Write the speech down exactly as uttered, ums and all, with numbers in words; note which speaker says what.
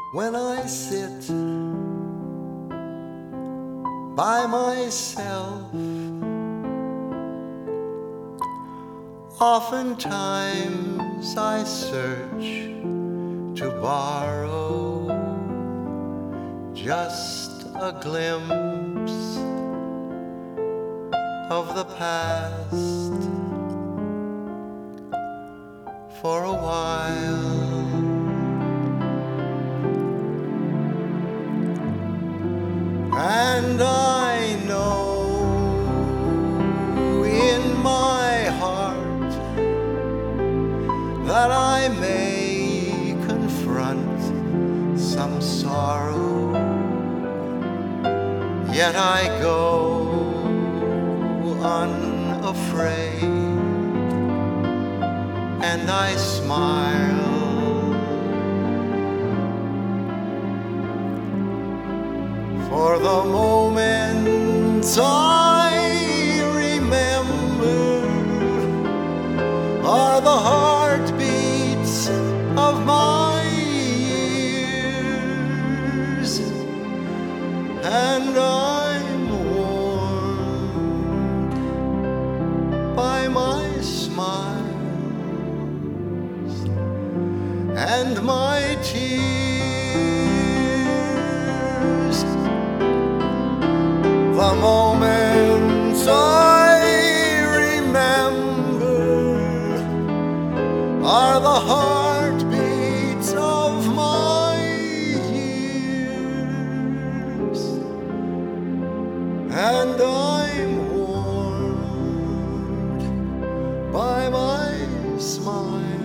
Speaker 1: When I sit by myself, oftentimes I search to borrow just a glimpse of the past for a while. And I know in my heart that I may confront some sorrow, yet I go unafraid, and I smile. For the moments I remember are the heartbeats of my years, and I'm warmed by my smiles and my tears. The moments I remember are the heartbeats of my years, and I'm warmed by my smile